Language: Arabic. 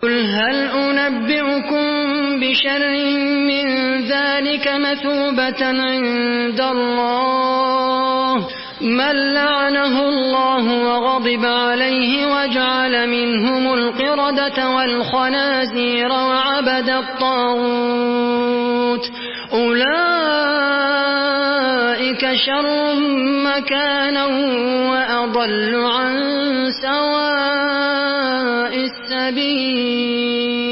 قل هل أنبئكم بشر من ذلك مثوبة عند الله من لعنه الله وغضب عليه وجعل منهم القردة والخنازير وعبد الطاغوت أولئك شر مكانا وأضل عن سواء السبيل.